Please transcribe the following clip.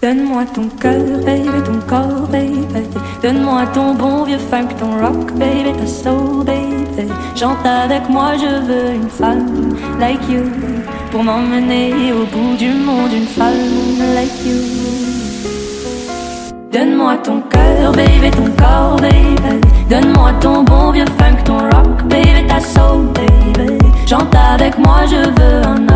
Donne-moi ton cœur, baby, ton corps, baby. Donne-moi ton bon vieux funk, ton rock, baby, ta soul, baby. Chante avec moi, je veux une femme like you pour m'emmener au bout du monde, une femme like you. Donne-moi ton cœur, baby, ton corps, baby. Donne-moi ton bon vieux funk, ton rock, baby, ta soul, baby. Chante avec moi, je veux un